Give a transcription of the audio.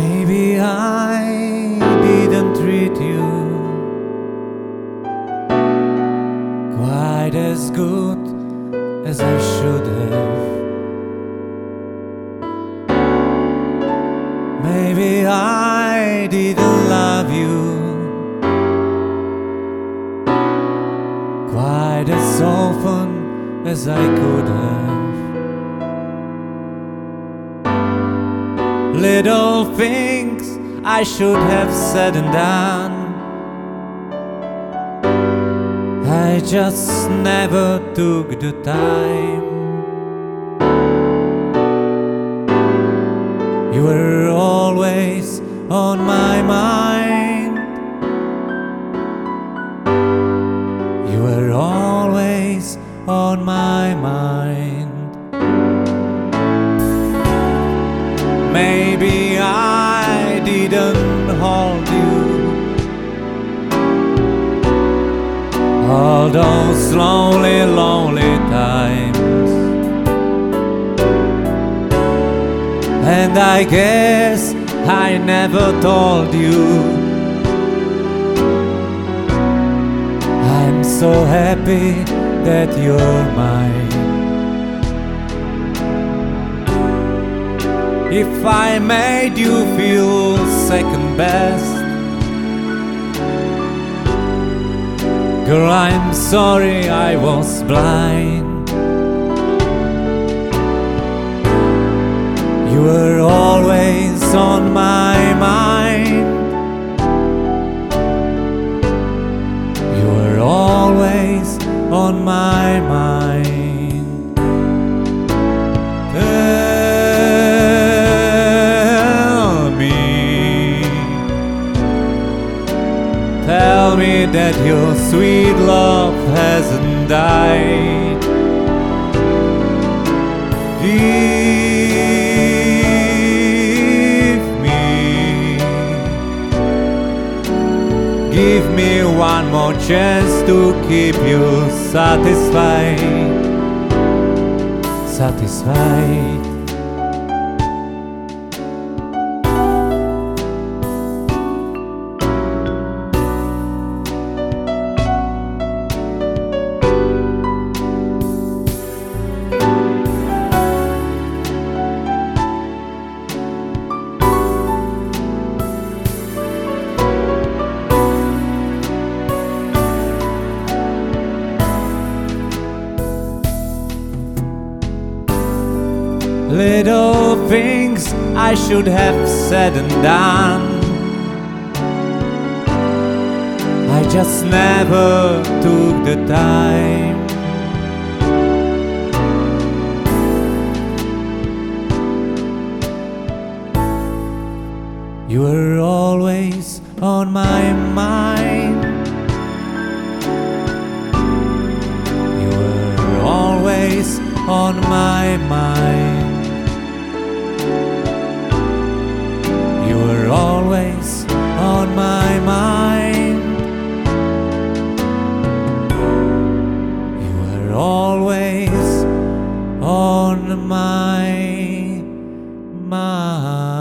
Maybe I didn't treat you quite as good as I should have. Maybe I didn't love you quite as often as I could have. Little things I should have said and done, I just never took the time. You were always on my mind. You were always on my mind. Maybe I didn't hold you all those lonely, lonely times. And I guess I never told you I'm so happy that you're mine. If I made you feel second best, girl, I'm sorry I was blind. You were always on my mind. You were always on my mind. Tell me that your sweet love hasn't died. Give me one more chance to keep you satisfied. Satisfied. Little things I should have said and done, I just never took the time. You were always on my mind. You were always on my mind. You were always on my mind. You were always on my mind.